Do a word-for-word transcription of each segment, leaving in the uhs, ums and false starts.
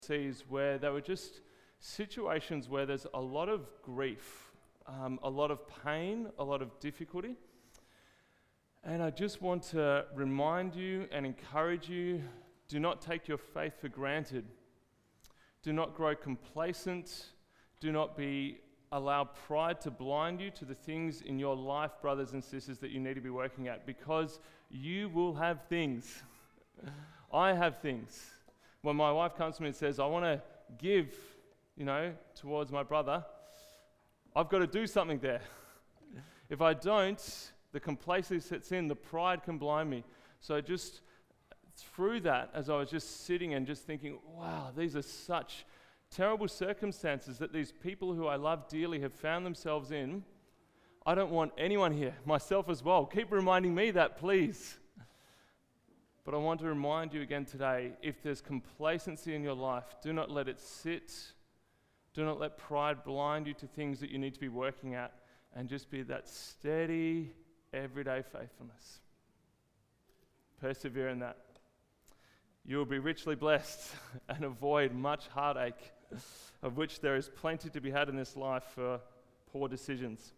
seas where there were just situations where there's a lot of grief, um, a lot of pain, a lot of difficulty. And I just want to remind you and encourage you, do not take your faith for granted. Do not grow complacent. Do not be allow pride to blind you to the things in your life, brothers and sisters, that you need to be working at, because you will have things. I have things. When my wife comes to me and says, I want to give, you know, towards my brother, I've got to do something there. If I don't, the complacency sets in, the pride can blind me. So just through that, as I was just sitting and just thinking, wow, these are such terrible circumstances that these people who I love dearly have found themselves in. I don't want anyone here, myself as well. Keep reminding me that, please. But I want to remind you again today, if there's complacency in your life, do not let it sit. Do not let pride blind you to things that you need to be working at, and just be that steady, everyday faithfulness. Persevere in that. You will be richly blessed and avoid much heartache, of which there is plenty to be had in this life for poor decisions.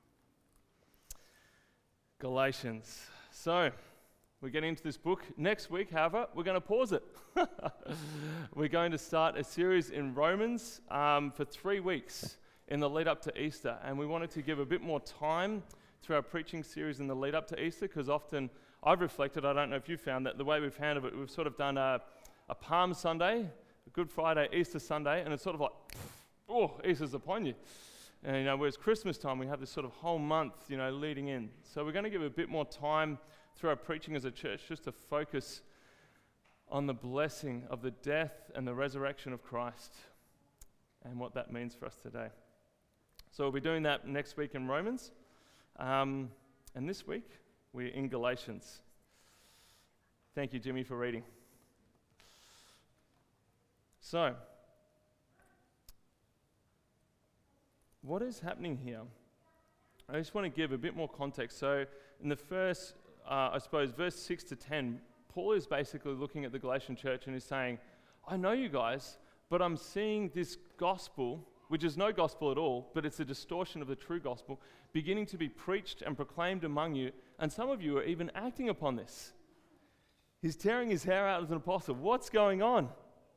Galatians. So, we're getting into this book. Next week, however, we're going to pause it. We're going to start a series in Romans um, for three weeks in the lead up to Easter. And we wanted to give a bit more time through our preaching series in the lead up to Easter, because often I've reflected, I don't know if you found that the way we've handled it, we've sort of done a, a Palm Sunday, a Good Friday, Easter Sunday, and it's sort of like, oh, Easter's upon you. And, you know, whereas Christmas time, we have this sort of whole month, you know, leading in. So we're going to give a bit more time through our preaching as a church just to focus on the blessing of the death and the resurrection of Christ and what that means for us today. So we'll be doing that next week in Romans. Um, and this week, we're in Galatians. Thank you, Jimmy, for reading. So, what is happening here? I just want to give a bit more context. So, in the first, uh, I suppose, verse six to ten, Paul is basically looking at the Galatian church and he's saying, I know you guys, but I'm seeing this gospel, which is no gospel at all, but it's a distortion of the true gospel, beginning to be preached and proclaimed among you, and some of you are even acting upon this. He's tearing his hair out as an apostle. What's going on?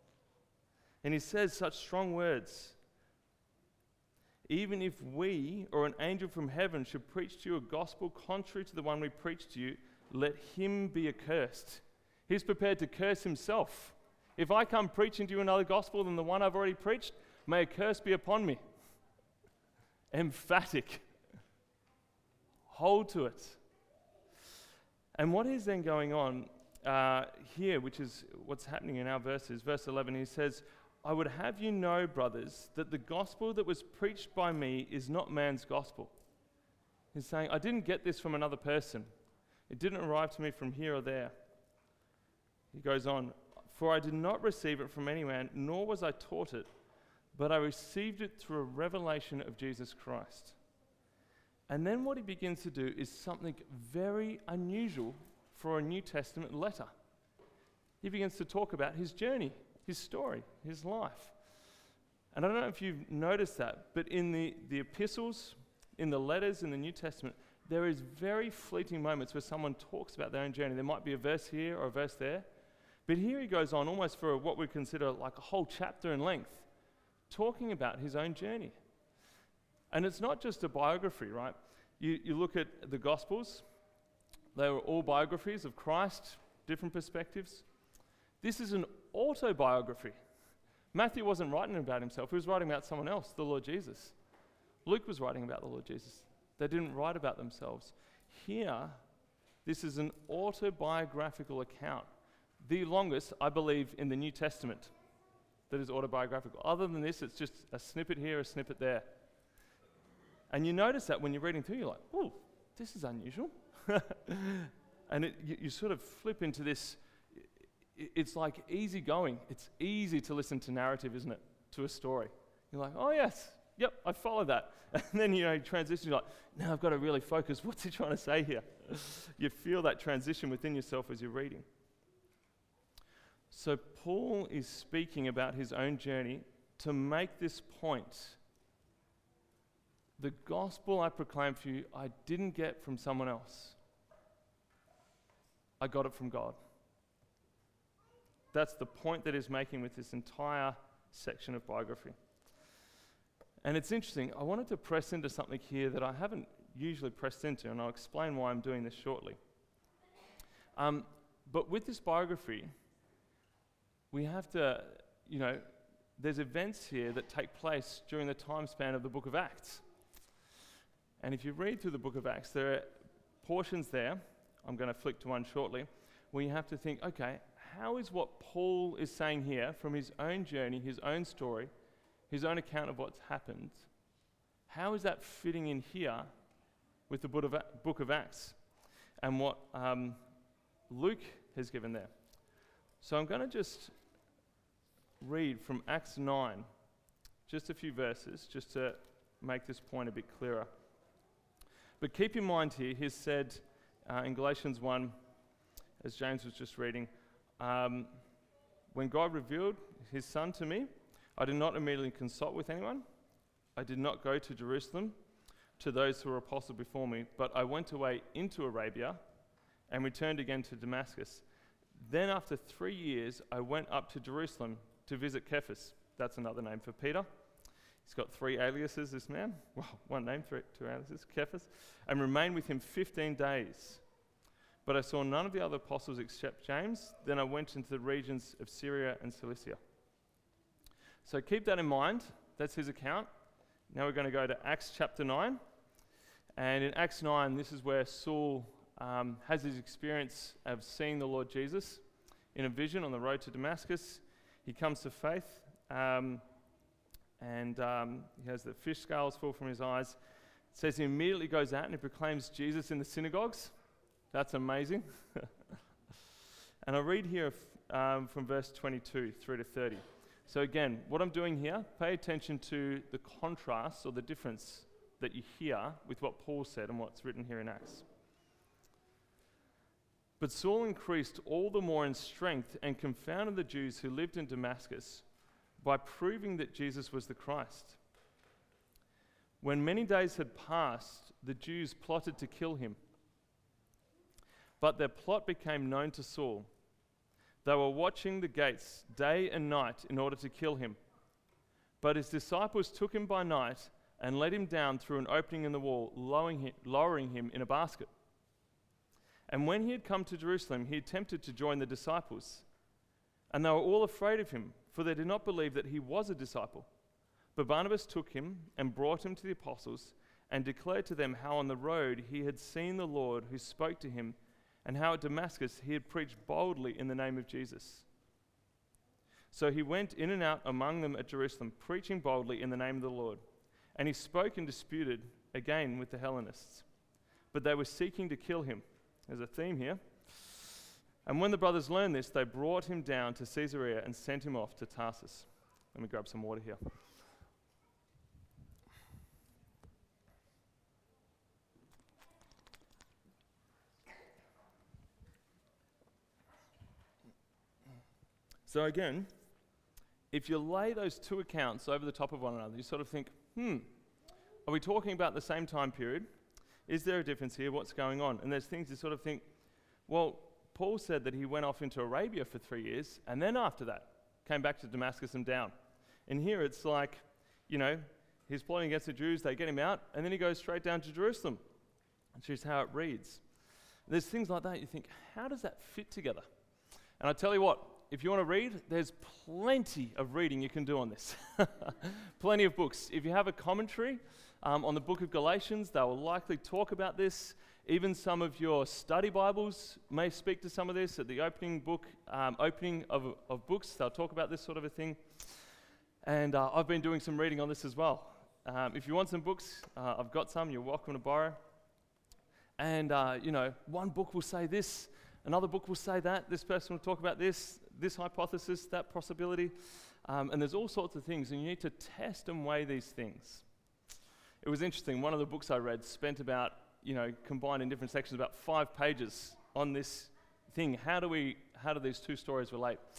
And he says such strong words. Even if we or an angel from heaven should preach to you a gospel contrary to the one we preach to you, let him be accursed. He's prepared to curse himself. If I come preaching to you another gospel than the one I've already preached, may a curse be upon me. Emphatic. Hold to it. And what is then going on uh, here, which is what's happening in our verses, verse eleven, he says, I would have you know, brothers, that the gospel that was preached by me is not man's gospel. He's saying, I didn't get this from another person. It didn't arrive to me from here or there. He goes on, for I did not receive it from any man, nor was I taught it, but I received it through a revelation of Jesus Christ. And then what he begins to do is something very unusual for a New Testament letter. He begins to talk about his journey, his story, his life. And I don't know if you've noticed that, but in the, the epistles, in the letters in the New Testament, there is very fleeting moments where someone talks about their own journey. There might be a verse here or a verse there, but here he goes on almost for what we consider like a whole chapter in length, talking about his own journey. And it's not just a biography, right? You, you look at the Gospels, they were all biographies of Christ, different perspectives. This is an autobiography. Matthew wasn't writing about himself, he was writing about someone else, the Lord Jesus. Luke was writing about the Lord Jesus. They didn't write about themselves. Here, this is an autobiographical account, the longest, I believe, in the New Testament that is autobiographical. Other than this, it's just a snippet here, a snippet there. And you notice that when you're reading through, you're like, oh, this is unusual. And it, you, you sort of flip into this, it, it's like easy going. It's easy to listen to narrative, isn't it, to a story. You're like, oh yes, yep, I follow that. And then, you know, you transition, you're like, now I've got to really focus. What's he trying to say here? You feel that transition within yourself as you're reading. So Paul is speaking about his own journey to make this point. The gospel I proclaim for you, I didn't get from someone else. I got it from God. That's the point that he's making with this entire section of biography. And it's interesting, I wanted to press into something here that I haven't usually pressed into, and I'll explain why I'm doing this shortly. Um, but with this biography, we have to, you know, there's events here that take place during the time span of the book of Acts. And if you read through the book of Acts, there are portions there, I'm going to flick to one shortly, where you have to think, okay, how is what Paul is saying here from his own journey, his own story, his own account of what's happened, how is that fitting in here with the book of Acts and what um, Luke has given there? So I'm going to just read from Acts nine, just a few verses, just to make this point a bit clearer. But keep in mind here, he said uh, in Galatians one, as James was just reading, um, when God revealed his Son to me, I did not immediately consult with anyone. I did not go to Jerusalem to those who were apostles before me, but I went away into Arabia and returned again to Damascus. Then after three years, I went up to Jerusalem to visit Cephas. That's another name for Peter. He's got three aliases, this man. Well, one name, three, two aliases, Cephas. And remained with him fifteen days. But I saw none of the other apostles except James. Then I went into the regions of Syria and Cilicia. So keep that in mind. That's his account. Now we're going to go to Acts chapter nine. And in Acts nine, this is where Saul um, has his experience of seeing the Lord Jesus in a vision on the road to Damascus. He comes to faith, um, and um, he has the fish scales fall from his eyes. It says he immediately goes out and he proclaims Jesus in the synagogues. That's amazing. And I read here um, from verse twenty-two through to thirty. So again, what I'm doing here, pay attention to the contrast or the difference that you hear with what Paul said and what's written here in Acts. But Saul increased all the more in strength and confounded the Jews who lived in Damascus by proving that Jesus was the Christ. When many days had passed, the Jews plotted to kill him. But their plot became known to Saul. They were watching the gates day and night in order to kill him. But his disciples took him by night and let him down through an opening in the wall, lowering him, lowering him in a basket. And when he had come to Jerusalem, he attempted to join the disciples. And they were all afraid of him, for they did not believe that he was a disciple. But Barnabas took him and brought him to the apostles and declared to them how on the road he had seen the Lord who spoke to him, and how at Damascus he had preached boldly in the name of Jesus. So he went in and out among them at Jerusalem, preaching boldly in the name of the Lord. And he spoke and disputed again with the Hellenists. But they were seeking to kill him. There's a theme here. And when the brothers learned this, they brought him down to Caesarea and sent him off to Tarsus. Let me grab some water here. So again, if you lay those two accounts over the top of one another, you sort of think, hmm, are we talking about the same time period? Is there a difference here? What's going on? And there's things you sort of think, well, Paul said that he went off into Arabia for three years, and then after that, came back to Damascus and down. And here it's like, you know, he's plotting against the Jews, they get him out, and then he goes straight down to Jerusalem. That's just how it reads. There's things like that, you think, how does that fit together? And I tell you what, if you want to read, there's plenty of reading you can do on this. Plenty of books. If you have a commentary um, on the book of Galatians, they will likely talk about this. Even some of your study Bibles may speak to some of this. At the opening book, um, opening of, of books, they'll talk about this sort of a thing. And uh, I've been doing some reading on this as well. Um, if you want some books, uh, I've got some. You're welcome to borrow. And, uh, you know, one book will say this, another book will say that, this person will talk about this, this hypothesis, that possibility, um, and there's all sorts of things, and you need to test and weigh these things. It was interesting, one of the books I read spent about, you know, combined in different sections, about five pages on this thing. How do we, how do these two stories relate?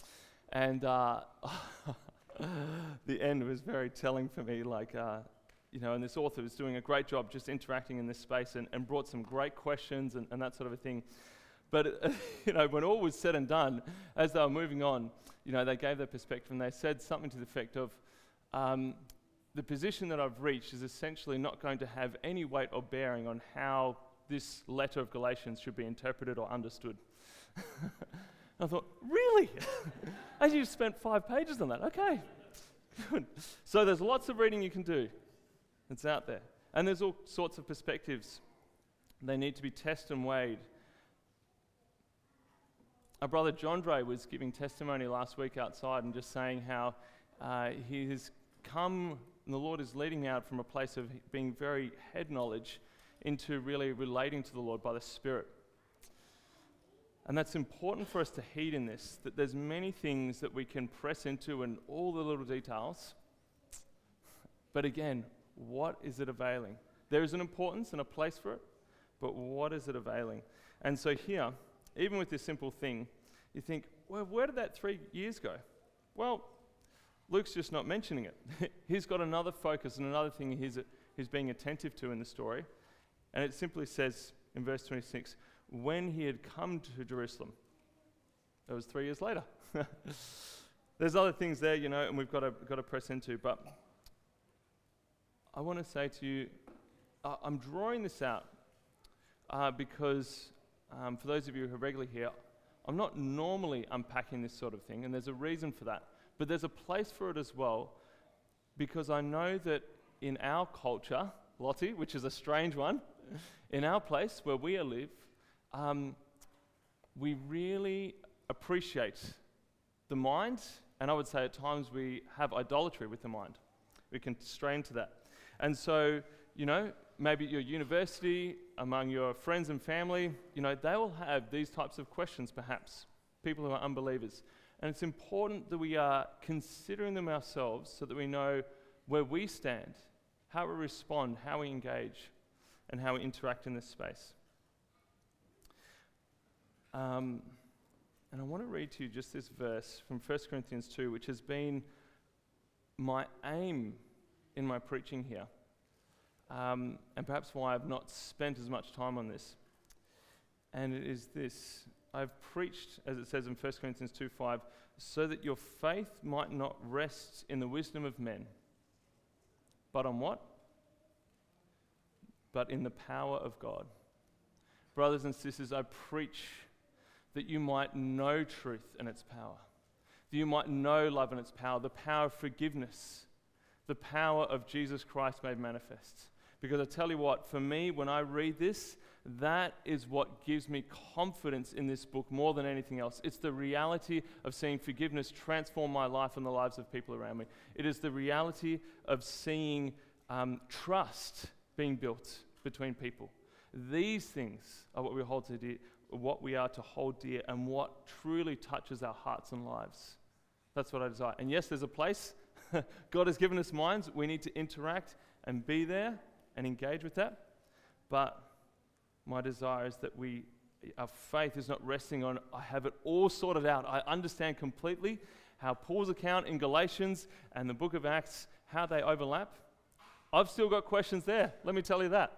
And uh, the end was very telling for me, like, uh, you know, and this author was doing a great job just interacting in this space and, and brought some great questions and, and that sort of a thing. But, uh, you know, when all was said and done, as they were moving on, you know, they gave their perspective and they said something to the effect of, um, the position that I've reached is essentially not going to have any weight or bearing on how this letter of Galatians should be interpreted or understood. I thought, really? As you've spent five pages on that, okay. Good. So there's lots of reading you can do. It's out there. And there's all sorts of perspectives. They need to be tested and weighed. Our brother John Dre was giving testimony last week outside and just saying how uh, he has come, and the Lord is leading me out from a place of being very head knowledge into really relating to the Lord by the Spirit. And that's important for us to heed in this, that there's many things that we can press into and all the little details. But again, what is it availing? There is an importance and a place for it, but what is it availing? And so here, even with this simple thing, you think, well, where did that three years go? Well, Luke's just not mentioning it. He's got another focus and another thing he's, he's being attentive to in the story. And it simply says in verse twenty-six, when he had come to Jerusalem. That was three years later. There's other things there, you know, and we've got to, got to press into. But I want to say to you, uh, I'm drawing this out uh, because um, for those of you who are regularly here, I'm not normally unpacking this sort of thing, and there's a reason for that. But there's a place for it as well, because I know that in our culture, Lottie, which is a strange one, in our place where we live, um, we really appreciate the mind, and I would say at times we have idolatry with the mind. We can stray into that. And so, you know, maybe at your university, among your friends and family, you know, they will have these types of questions perhaps, people who are unbelievers. And it's important that we are considering them ourselves so that we know where we stand, how we respond, how we engage, and how we interact in this space. Um, and I want to read to you just this verse from First Corinthians two, which has been my aim in my preaching here, um, and perhaps why I've not spent as much time on this. And it is this: I've preached, as it says in First Corinthians two five, so that your faith might not rest in the wisdom of men, but on what? But in the power of God. Brothers and sisters, I preach that you might know truth and its power, that you might know love and its power, the power of forgiveness, the power of Jesus Christ made manifest. Because I tell you what, for me, when I read this, that is what gives me confidence in this book more than anything else. It's the reality of seeing forgiveness transform my life and the lives of people around me. It is the reality of seeing um, trust being built between people. These things are what we hold to dear, what we are to hold dear, and what truly touches our hearts and lives. That's what I desire. And yes, there's a place. God has given us minds. We need to interact and be there and engage with that. But my desire is that we, our faith is not resting on, I have it all sorted out. I understand completely how Paul's account in Galatians and the book of Acts, how they overlap. I've still got questions there, let me tell you that.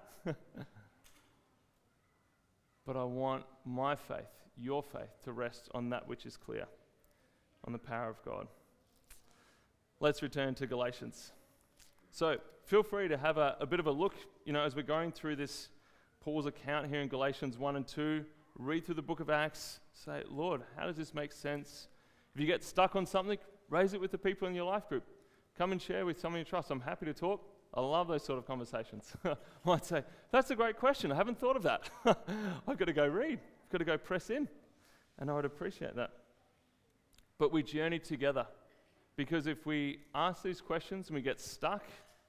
But I want my faith, your faith, to rest on that which is clear, on the power of God. Let's return to Galatians. So feel free to have a, a bit of a look, you know, as we're going through this Paul's account here in Galatians one and two, read through the book of Acts, say, Lord, how does this make sense? If you get stuck on something, raise it with the people in your life group. Come and share with someone you trust. I'm happy to talk. I love those sort of conversations. I might say, that's a great question. I haven't thought of that. I've got to go read. I've got to go press in. And I would appreciate that. But we journey together. Because if we ask these questions and we get stuck,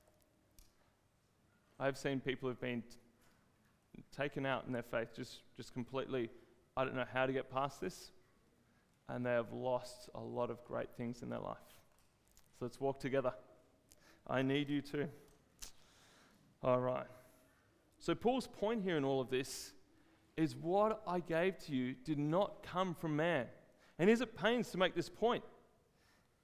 I've seen people who've been t- taken out in their faith, just, just completely, I don't know how to get past this, and they have lost a lot of great things in their life. So let's walk together. I need you too. All right. So Paul's point here in all of this is what I gave to you did not come from man. And he's at pains to make this point.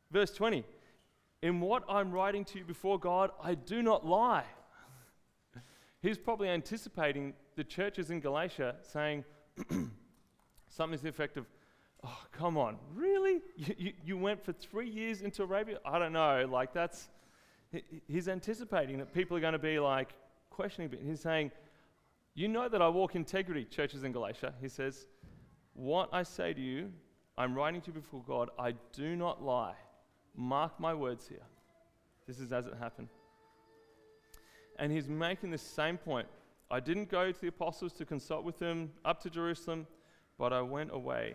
Verse twenty, in what I'm writing to you before God, I do not lie. He's probably anticipating the churches in Galatia saying something to the effect of, oh, come on, really? You, you, you went for three years into Arabia? I don't know, like that's, he, he's anticipating that people are going to be like questioning, but he's saying, you know that I walk integrity, churches in Galatia. He says, what I say to you, I'm writing to you before God, I do not lie. Mark my words here. This is as it happened. And he's making the same point. I didn't go to the apostles to consult with them up to Jerusalem, but I went away.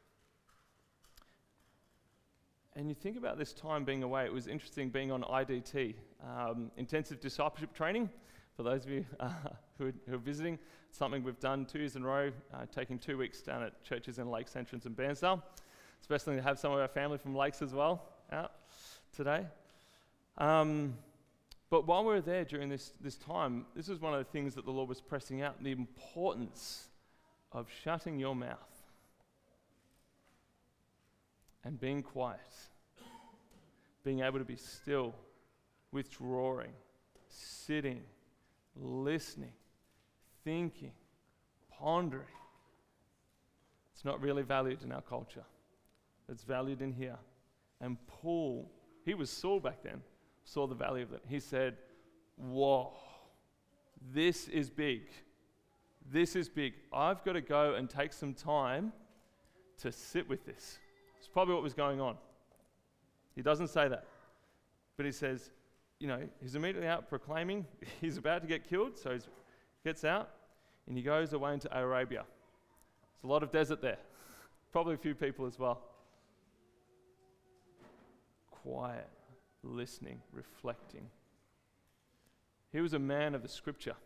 And you think about this time being away, it was interesting being on I D T, um, intensive discipleship training. For those of you uh, who, are, who are visiting, it's something we've done two years in a row, uh, taking two weeks down at churches in Lakes Entrance and Bairnsdale. Especially to have some of our family from Lakes as well out today. Um, but while we were there during this, this time, this was one of the things that the Lord was pressing out, the importance of shutting your mouth and being quiet, being able to be still, withdrawing, sitting, listening, thinking, pondering. It's not really valued in our culture. It's valued in here. And Paul, he was Saul back then, saw the value of it. He said, whoa, this is big. This is big. I've got to go and take some time to sit with this. It's probably what was going on. He doesn't say that. But he says, you know, he's immediately out proclaiming. He's about to get killed, so he gets out and he goes away into Arabia. There's a lot of desert there. Probably a few people as well. Quiet, listening, reflecting. He was a man of the scripture.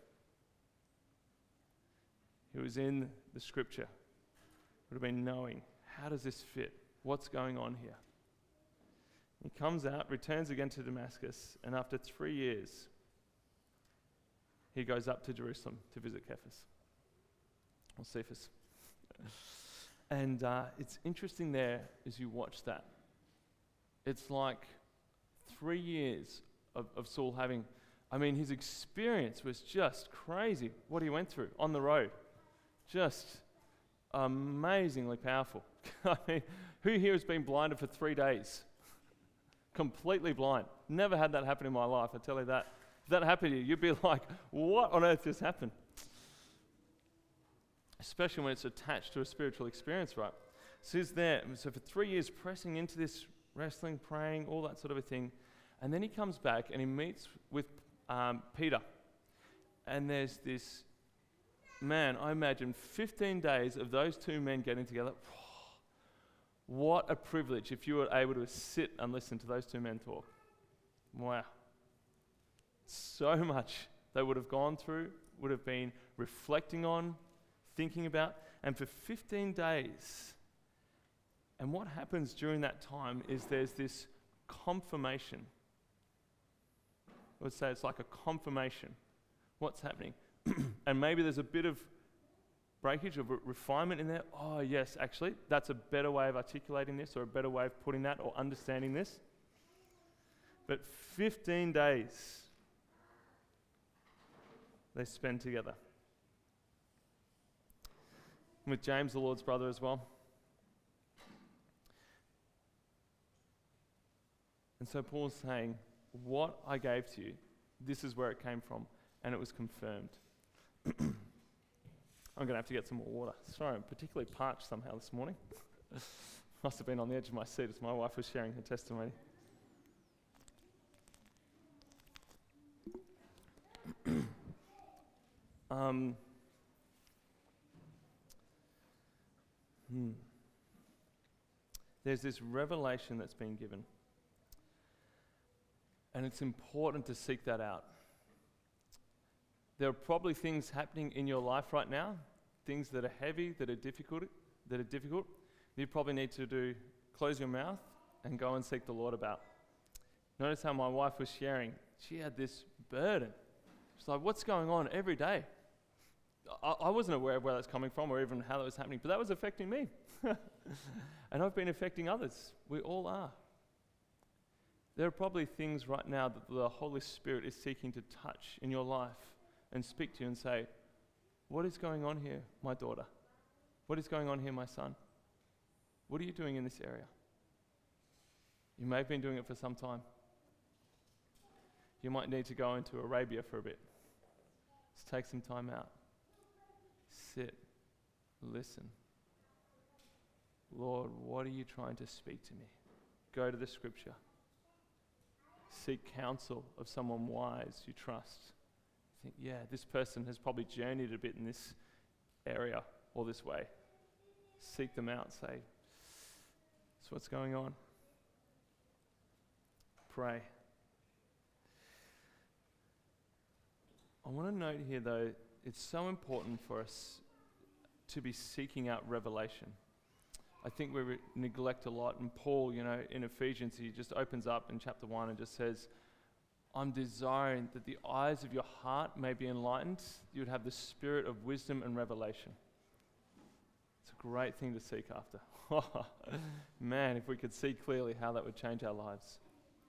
He was in the scripture. Would have been knowing, how does this fit? What's going on here? He comes out, returns again to Damascus, and after three years, he goes up to Jerusalem to visit Cephas, or Cephas. And uh, it's interesting there as you watch that. It's like three years of, of Saul having, I mean, his experience was just crazy, what he went through on the road. Just amazingly powerful. I mean, who here has been blinded for three days? Completely blind. Never had that happen in my life, I tell you that. If that happened to you, you'd be like, what on earth just happened? Especially when it's attached to a spiritual experience, right? So he's there. So for three years, pressing into this, wrestling, praying, all that sort of a thing. And then he comes back and he meets with um, Peter. And there's this, man, I imagine fifteen days of those two men getting together. What a privilege if you were able to sit and listen to those two men talk. Wow. So much they would have gone through, would have been reflecting on, thinking about, and for fifteen days. And what happens during that time is there's this confirmation. I would say it's like a confirmation. What's happening? And maybe there's a bit of breakage or re- refinement in there. Oh, yes, actually, that's a better way of articulating this, or a better way of putting that, or understanding this. But fifteen days they spend together. With James, the Lord's brother, as well. And so Paul's saying, what I gave to you, this is where it came from, and it was confirmed. I'm going to have to get some more water. Sorry, I'm particularly parched somehow this morning. Must have been on the edge of my seat as my wife was sharing her testimony. um, hmm. There's this revelation that's been given. And it's important to seek that out. There are probably things happening in your life right now, things that are heavy, that are difficult, that are difficult. You probably need to do close your mouth and go and seek the Lord about. Notice how my wife was sharing. She had this burden. She's like, what's going on every day? I, I wasn't aware of where that's coming from or even how that was happening, but that was affecting me. And I've been affecting others. We all are. There are probably things right now that the Holy Spirit is seeking to touch in your life and speak to you and say, what is going on here, my daughter? What is going on here, my son? What are you doing in this area? You may have been doing it for some time. You might need to go into Arabia for a bit. Just take some time out. Sit. Listen. Lord, what are you trying to speak to me? Go to the scripture. Seek counsel of someone wise you trust. Think, yeah, this person has probably journeyed a bit in this area or this way. Seek them out. Say, that's what's going on. Pray. I want to note here, though, it's so important for us to be seeking out revelation. I think we re- neglect a lot. And Paul, you know, in Ephesians, he just opens up in chapter one and just says, I'm desiring that the eyes of your heart may be enlightened. You would have the spirit of wisdom and revelation. It's a great thing to seek after. Man, if we could see clearly how that would change our lives.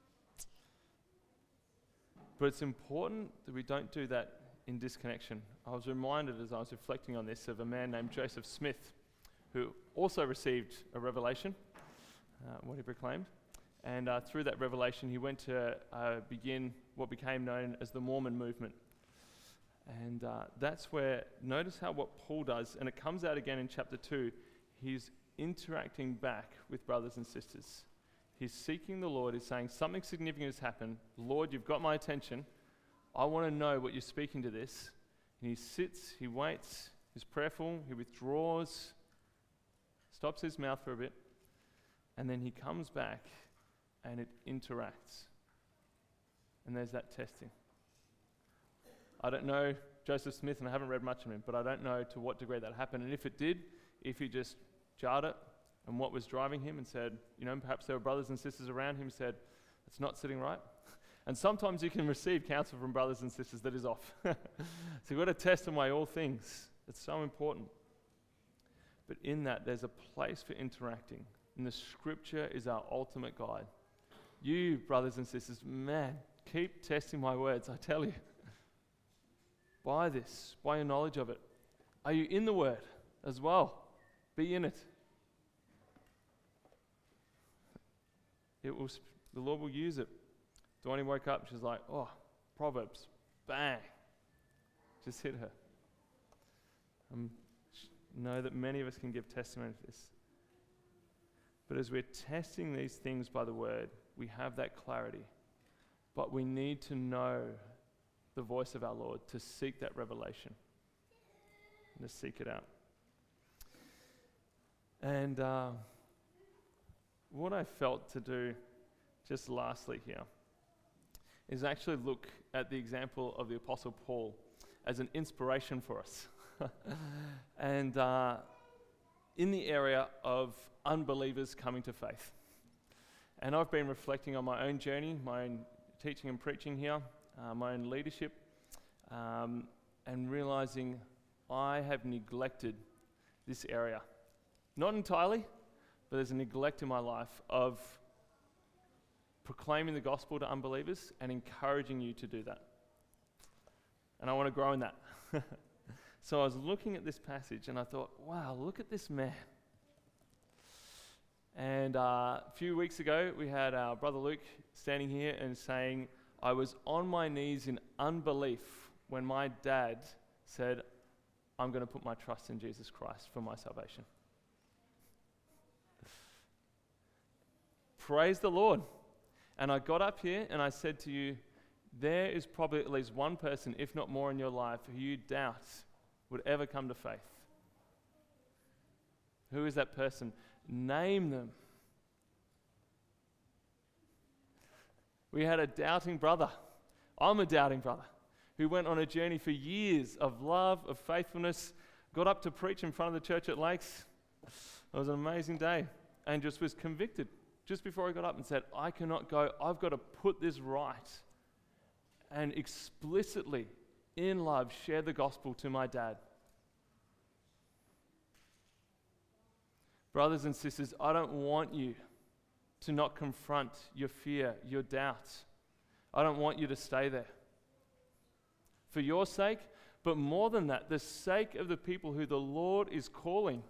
But it's important that we don't do that in disconnection. I was reminded as I was reflecting on this of a man named Joseph Smith, who also received a revelation, uh, what he proclaimed. And uh, through that revelation, he went to uh, begin what became known as the Mormon movement. And uh, that's where, notice how what Paul does, and it comes out again in chapter two, he's interacting back with brothers and sisters. He's seeking the Lord. He's saying, something significant has happened. Lord, you've got my attention. I want to know what you're speaking to this. And he sits, he waits, he's prayerful, he withdraws, stops his mouth for a bit, and then he comes back and it interacts. And there's that testing. I don't know Joseph Smith, and I haven't read much of him, but I don't know to what degree that happened. And if it did, if he just jarred it, and what was driving him and said, you know, perhaps there were brothers and sisters around him who said, it's not sitting right. And sometimes you can receive counsel from brothers and sisters that is off. So you've got to test and weigh all things. It's so important. But in that, there's a place for interacting. And the scripture is our ultimate guide. You, brothers and sisters, man, keep testing my words, I tell you. By this, by your knowledge of it. Are you in the word as well? Be in it. It will. Sp- the Lord will use it. Dwayne woke up, she's like, oh, Proverbs, bang. Just hit her. Um, know that many of us can give testimony to this. But as we're testing these things by the word, we have that clarity. But we need to know the voice of our Lord, to seek that revelation, and to seek it out. And uh, what I felt to do just lastly here is actually look at the example of the Apostle Paul as an inspiration for us. and uh, in the area of unbelievers coming to faith. And I've been reflecting on my own journey, my own teaching and preaching here, uh, my own leadership, um, and realizing I have neglected this area. Not entirely, but there's a neglect in my life of proclaiming the gospel to unbelievers and encouraging you to do that. And I want to grow in that. So I was looking at this passage and I thought, wow, look at this man. And uh, a few weeks ago, we had our brother Luke standing here and saying, I was on my knees in unbelief when my dad said, I'm going to put my trust in Jesus Christ for my salvation. Praise the Lord. And I got up here and I said to you, there is probably at least one person, if not more in your life, who you doubt would ever come to faith. Who is that person? Name them. We had a doubting brother. I'm a doubting brother who went on a journey for years of love, of faithfulness, got up to preach in front of the church at Lakes. It was an amazing day, and just was convicted just before I got up and said, I cannot go. I've got to put this right and explicitly, in love, share the gospel to my dad. Brothers and sisters, I don't want you to not confront your fear, your doubts. I don't want you to stay there. For your sake, but more than that, the sake of the people who the Lord is calling.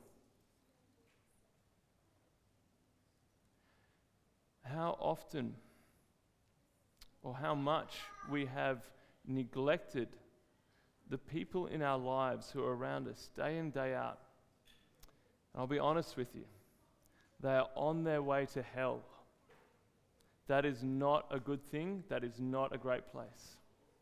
How often or how much we have neglected the people in our lives who are around us day in, day out. And I'll be honest with you, they are on their way to hell. That is not a good thing. That is not a great place.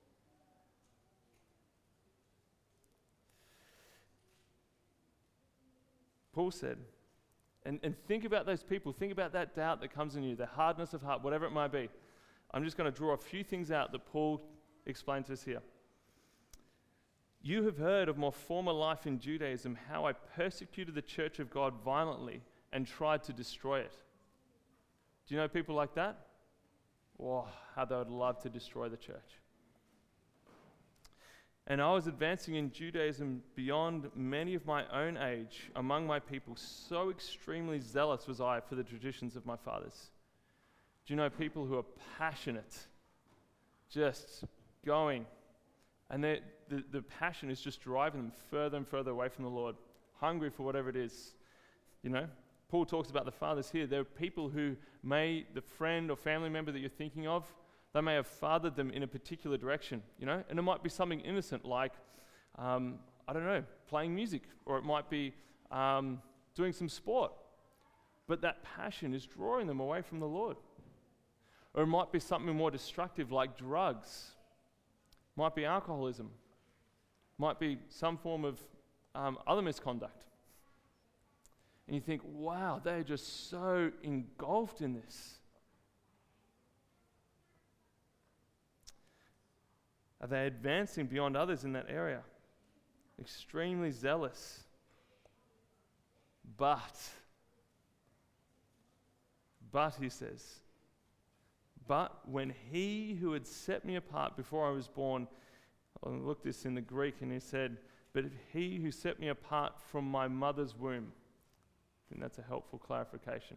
Paul said, and, and think about those people, think about that doubt that comes in you, the hardness of heart, whatever it might be. I'm just going to draw a few things out that Paul explained to us here. You have heard of my former life in Judaism, how I persecuted the church of God violently and tried to destroy it. Do you know people like that? Oh, how they would love to destroy the church. And I was advancing in Judaism beyond many of my own age among my people. So extremely zealous was I for the traditions of my fathers. Do you know people who are passionate, just going, and the, the passion is just driving them further and further away from the Lord, hungry for whatever it is. You know, Paul talks about the fathers here. There are people who may, the friend or family member that you're thinking of, they may have fathered them in a particular direction, you know, and it might be something innocent like, um, I don't know, playing music, or it might be um, doing some sport. But that passion is drawing them away from the Lord. Or it might be something more destructive like drugs, might be alcoholism, might be some form of um, other misconduct. And you think, wow, they're just so engulfed in this. Are they advancing beyond others in that area? Extremely zealous. But, but he says, but when he who had set me apart before I was born, I looked this in the Greek and he said, but if he who set me apart from my mother's womb, I think that's a helpful clarification.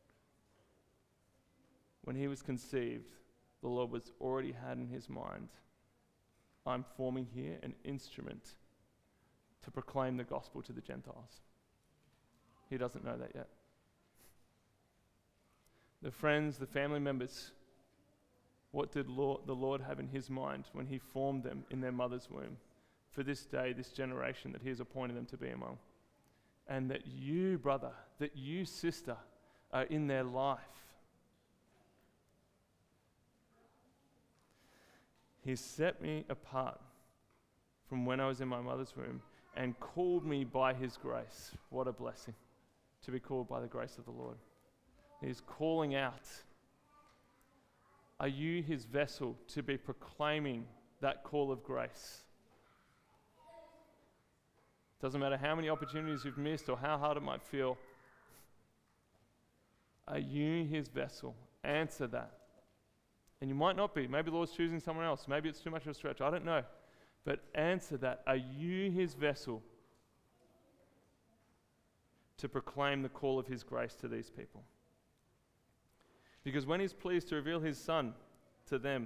When he was conceived, the Lord was already had in his mind, I'm forming here an instrument to proclaim the gospel to the Gentiles. He doesn't know that yet. The friends, the family members, what did Lord, the Lord have in his mind when he formed them in their mother's womb for this day, this generation that he has appointed them to be among? And that you, brother, that you, sister, are in their life. He set me apart from when I was in my mother's womb and called me by his grace. What a blessing to be called by the grace of the Lord. He's calling out. Are you his vessel to be proclaiming that call of grace? Doesn't matter how many opportunities you've missed or how hard it might feel. Are you his vessel? Answer that. And you might not be. Maybe the Lord's choosing someone else. Maybe it's too much of a stretch. I don't know. But answer that. Are you his vessel to proclaim the call of his grace to these people? Because when he's pleased to reveal his son to them,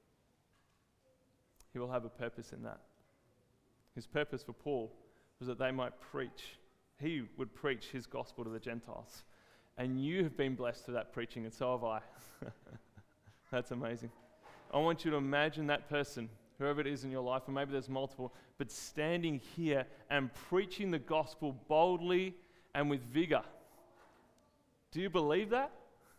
he will have a purpose in that. His purpose for Paul was that they might preach. He would preach his gospel to the Gentiles. And you have been blessed through that preaching, and so have I. That's amazing. I want you to imagine that person, whoever it is in your life, or maybe there's multiple, but standing here and preaching the gospel boldly and with vigor. Do you believe that?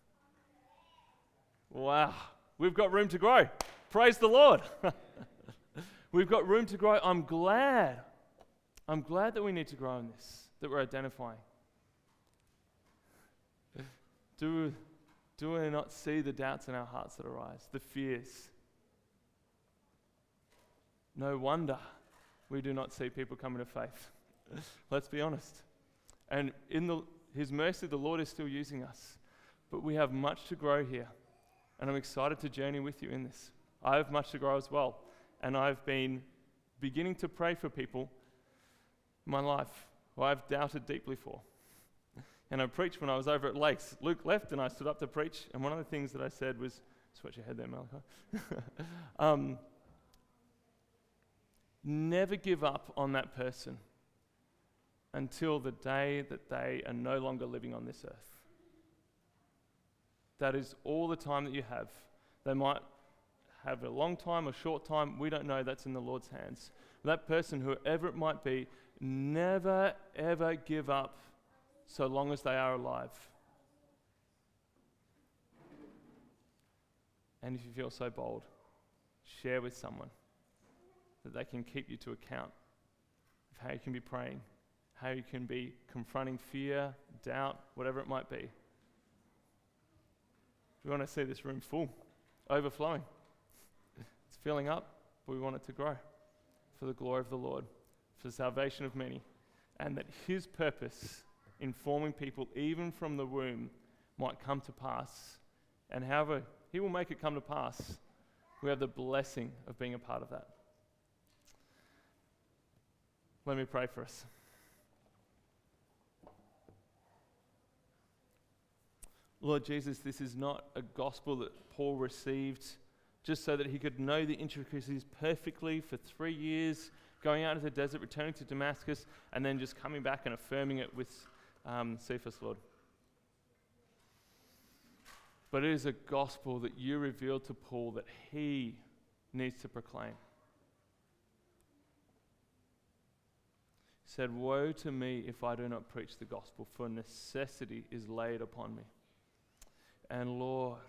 Wow. We've got room to grow. Praise the Lord. We've got room to grow. I'm glad. I'm glad that we need to grow in this, that we're identifying. Do Do we not see the doubts in our hearts that arise, the fears? No wonder we do not see people coming to faith. Let's be honest. And in the, his mercy, the Lord is still using us. But we have much to grow here. And I'm excited to journey with you in this. I have much to grow as well. And I've been beginning to pray for people in my life who I've doubted deeply for. And I preached when I was over at Lakes. Luke left and I stood up to preach, and one of the things that I said was, scratch your head there, Malachi. um, never give up on that person until the day that they are no longer living on this earth. That is all the time that you have. They might have a long time or short time. We don't know. That's in the Lord's hands. That person, whoever it might be, never, ever give up so long as they are alive. And if you feel so bold, share with someone that they can keep you to account of how you can be praying, how you can be confronting fear, doubt, whatever it might be. We want to see this room full, overflowing. It's filling up, but we want it to grow for the glory of the Lord, for the salvation of many, and that His purpose in forming people, even from the womb, might come to pass. And however He will make it come to pass, we have the blessing of being a part of that. Let me pray for us. Lord Jesus, this is not a gospel that Paul received just so that he could know the intricacies perfectly for three years, going out into the desert, returning to Damascus, and then just coming back and affirming it with um, Cephas, Lord. But it is a gospel that you revealed to Paul that he needs to proclaim. He said, "Woe to me if I do not preach the gospel, for necessity is laid upon me." And Lord,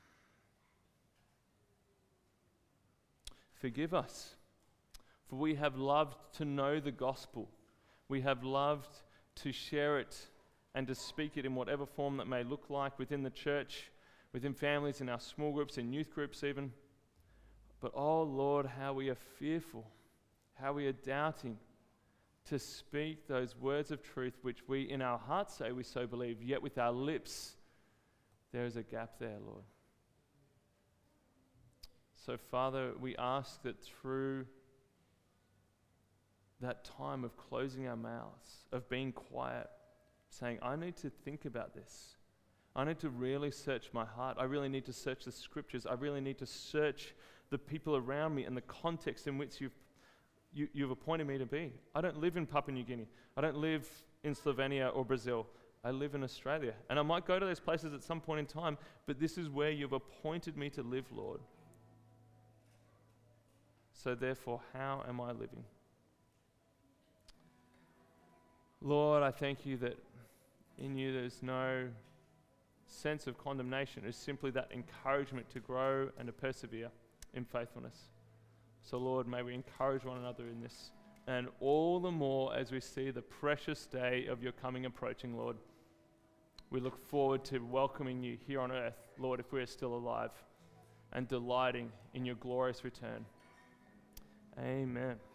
forgive us, for we have loved to know the gospel. We have loved to share it and to speak it in whatever form that may look like within the church, within families, in our small groups, in youth groups even. But oh Lord, how we are fearful, how we are doubting to speak those words of truth which we in our hearts say we so believe, yet with our lips there is a gap there, Lord. So Father, we ask that through that time of closing our mouths, of being quiet, saying, I need to think about this. I need to really search my heart. I really need to search the scriptures. I really need to search the people around me and the context in which you've, you, you've appointed me to be. I don't live in Papua New Guinea. I don't live in Slovenia or Brazil. I live in Australia. And I might go to those places at some point in time, but this is where you've appointed me to live, Lord. So therefore, how am I living? Lord, I thank you that in you there's no sense of condemnation. It's simply that encouragement to grow and to persevere in faithfulness. So Lord, may we encourage one another in this, and all the more as we see the precious day of your coming approaching, Lord. We look forward to welcoming you here on earth, Lord, if we are still alive, and delighting in your glorious return. Amen.